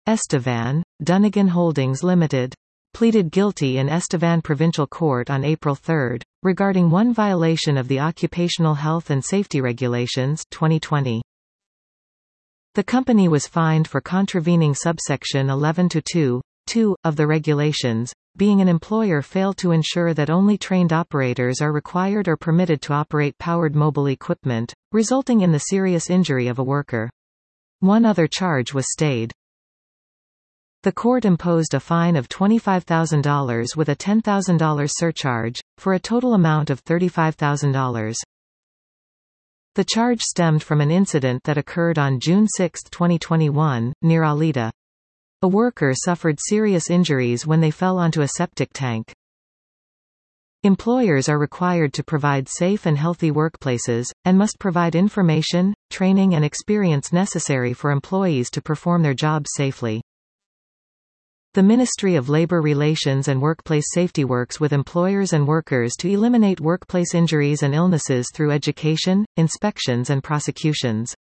Estevan, Dunnigan Holdings Limited, pleaded guilty in Estevan Provincial Court on April 3, regarding one violation of the Occupational Health and Safety Regulations 2020. The company was fined for contravening subsection 11.2.2 of the regulations, being an employer failed to ensure that only trained operators are required or permitted to operate powered mobile equipment, resulting in the serious injury of a worker. One other charge was stayed. The court imposed a fine of $25,000 with a $10,000 surcharge, for a total amount of $35,000. The charge stemmed from an incident that occurred on June 6, 2021, near Alita. A worker suffered serious injuries when they fell onto a septic tank. Employers are required to provide safe and healthy workplaces, and must provide information, training and experience necessary for employees to perform their jobs safely. The Ministry of Labor Relations and Workplace Safety works with employers and workers to eliminate workplace injuries and illnesses through education, inspections and prosecutions.